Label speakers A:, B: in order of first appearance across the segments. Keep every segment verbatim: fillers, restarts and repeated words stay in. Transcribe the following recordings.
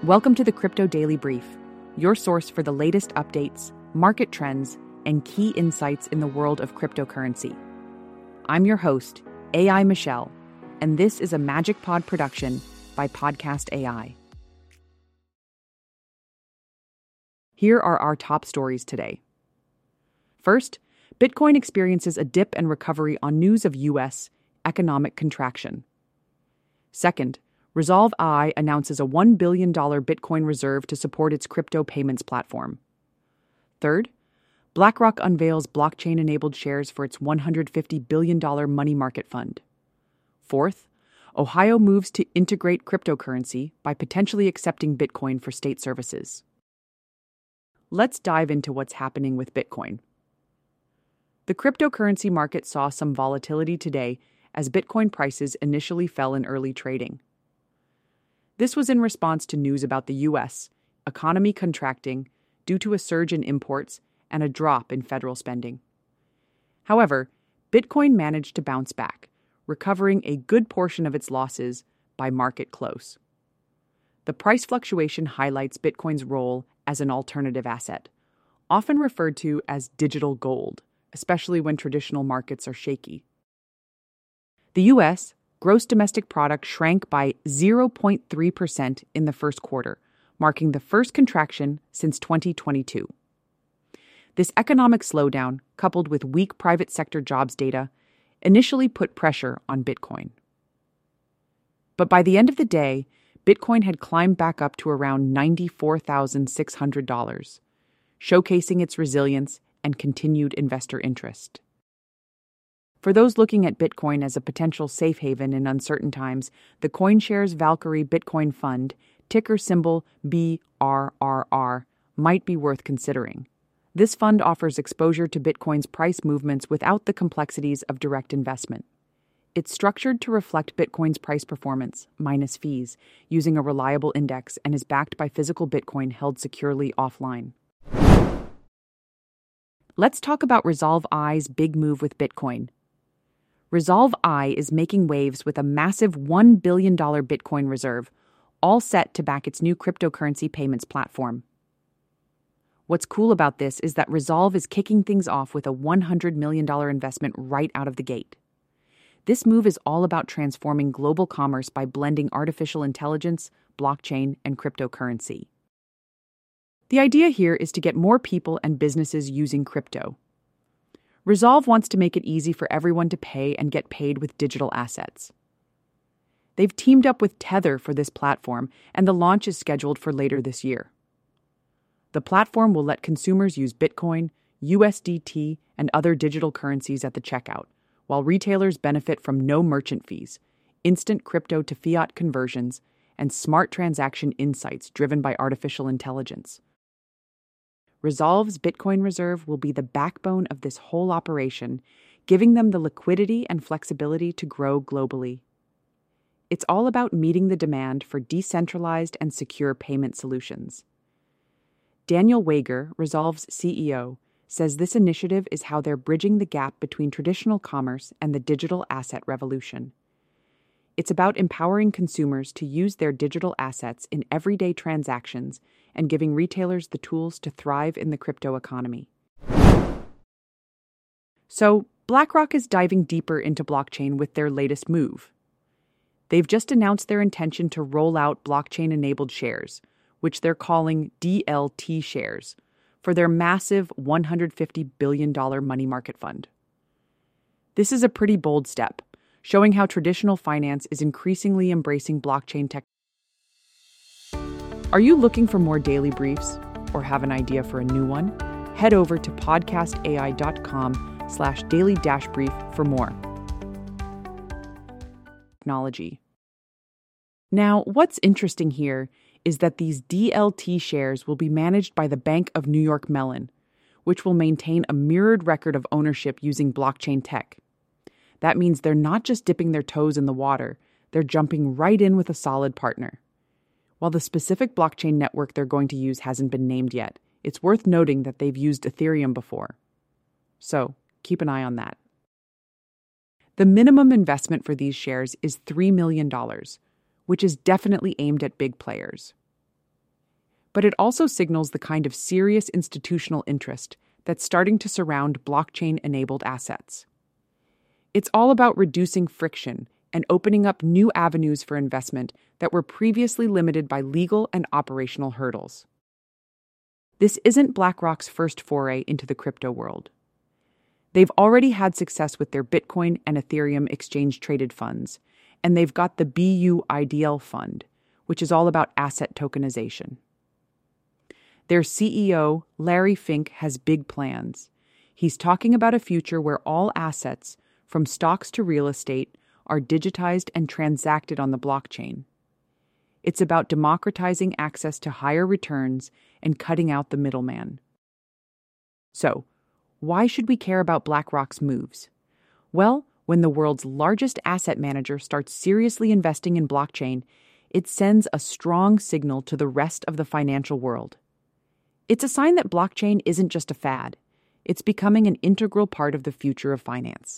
A: Welcome to the Crypto Daily Brief, your source for the latest updates, market trends, and key insights in the world of cryptocurrency. I'm your host, A I Michelle, and this is a Magic Pod production by Podcast A I. Here are our top stories today. First, Bitcoin experiences a dip and recovery on news of U S economic contraction. Second, Resolve A I announces a one billion dollars Bitcoin reserve to support its crypto payments platform. Third, BlackRock unveils blockchain-enabled shares for its one hundred fifty billion dollars money market fund. Fourth, Ohio moves to integrate cryptocurrency by potentially accepting Bitcoin for state services. Let's dive into what's happening with Bitcoin. The cryptocurrency market saw some volatility today as Bitcoin prices initially fell in early trading. This was in response to news about the U S economy contracting due to a surge in imports and a drop in federal spending. However, Bitcoin managed to bounce back, recovering a good portion of its losses by market close. The price fluctuation highlights Bitcoin's role as an alternative asset, often referred to as digital gold, especially when traditional markets are shaky. The U S gross domestic product shrank by zero point three percent in the first quarter, marking the first contraction since twenty twenty-two. This economic slowdown, coupled with weak private sector jobs data, initially put pressure on Bitcoin. But by the end of the day, Bitcoin had climbed back up to around ninety-four thousand six hundred dollars, showcasing its resilience and continued investor interest. For those looking at Bitcoin as a potential safe haven in uncertain times, the CoinShares Valkyrie Bitcoin Fund, ticker symbol B R R R, might be worth considering. This fund offers exposure to Bitcoin's price movements without the complexities of direct investment. It's structured to reflect Bitcoin's price performance, minus fees, using a reliable index and is backed by physical Bitcoin held securely offline. Let's talk about Resolve A I's big move with Bitcoin. Resolve A I is making waves with a massive one billion dollars Bitcoin reserve, all set to back its new cryptocurrency payments platform. What's cool about this is that Resolve is kicking things off with a one hundred million dollars investment right out of the gate. This move is all about transforming global commerce by blending artificial intelligence, blockchain, and cryptocurrency. The idea here is to get more people and businesses using crypto. Resolve wants to make it easy for everyone to pay and get paid with digital assets. They've teamed up with Tether for this platform, and the launch is scheduled for later this year. The platform will let consumers use Bitcoin, U S D T, and other digital currencies at the checkout, while retailers benefit from no merchant fees, instant crypto to fiat conversions, and smart transaction insights driven by artificial intelligence. Resolve's Bitcoin reserve will be the backbone of this whole operation, giving them the liquidity and flexibility to grow globally. It's all about meeting the demand for decentralized and secure payment solutions. Daniel Wager, Resolve's C E O, says this initiative is how they're bridging the gap between traditional commerce and the digital asset revolution. It's about empowering consumers to use their digital assets in everyday transactions and giving retailers the tools to thrive in the crypto economy. So, BlackRock is diving deeper into blockchain with their latest move. They've just announced their intention to roll out blockchain-enabled shares, which they're calling D L T shares, for their massive one hundred fifty billion dollars money market fund. This is a pretty bold step, showing how traditional finance is increasingly embracing blockchain tech. Are you looking for more daily briefs or have an idea for a new one? Head over to podcastai.com slash daily dash brief for more. Technology. Now, what's interesting here is that these D L T shares will be managed by the Bank of New York Mellon, which will maintain a mirrored record of ownership using blockchain tech. That means they're not just dipping their toes in the water, they're jumping right in with a solid partner. While the specific blockchain network they're going to use hasn't been named yet, it's worth noting that they've used Ethereum before. So, keep an eye on that. The minimum investment for these shares is three million dollars, which is definitely aimed at big players. but it also signals the kind of serious institutional interest that's starting to surround blockchain-enabled assets. It's all about reducing friction and opening up new avenues for investment that were previously limited by legal and operational hurdles. This isn't BlackRock's first foray into the crypto world. They've already had success with their Bitcoin and Ethereum exchange-traded funds, and they've got the B U I D L fund, which is all about asset tokenization. Their C E O, Larry Fink, has big plans. He's talking about a future where all assets, from stocks to real estate, are digitized and transacted on the blockchain. It's about democratizing access to higher returns and cutting out the middleman. So, why should we care about BlackRock's moves? Well, when the world's largest asset manager starts seriously investing in blockchain, it sends a strong signal to the rest of the financial world. It's a sign that blockchain isn't just a fad. It's becoming an integral part of the future of finance.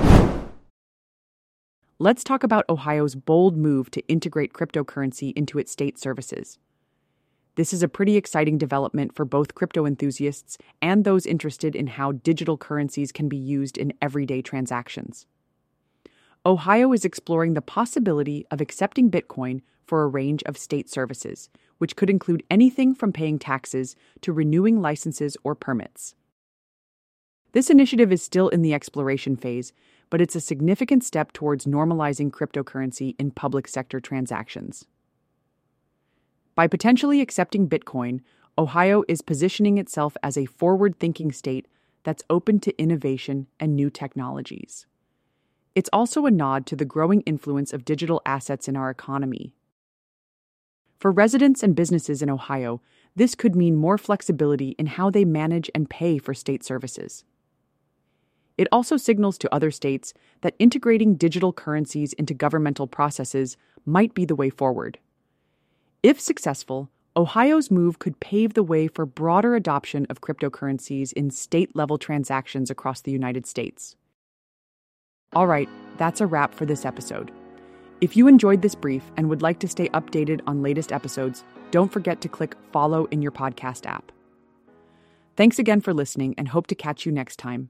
A: Let's talk about Ohio's bold move to integrate cryptocurrency into its state services. This is a pretty exciting development for both crypto enthusiasts and those interested in how digital currencies can be used in everyday transactions. Ohio is exploring the possibility of accepting Bitcoin for a range of state services, which could include anything from paying taxes to renewing licenses or permits. This initiative is still in the exploration phase, but it's a significant step towards normalizing cryptocurrency in public sector transactions. By potentially accepting Bitcoin, Ohio is positioning itself as a forward-thinking state that's open to innovation and new technologies. It's also a nod to the growing influence of digital assets in our economy. For residents and businesses in Ohio, this could mean more flexibility in how they manage and pay for state services. It also signals to other states that integrating digital currencies into governmental processes might be the way forward. If successful, Ohio's move could pave the way for broader adoption of cryptocurrencies in state-level transactions across the United States. All right, that's a wrap for this episode. If you enjoyed this brief and would like to stay updated on latest episodes, don't forget to click follow in your podcast app. Thanks again for listening and hope to catch you next time.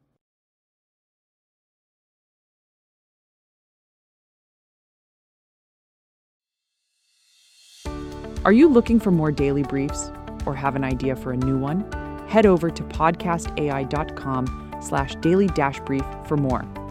A: Are you looking for more daily briefs or have an idea for a new one? Head over to podcastai.com slash daily dash brief for more.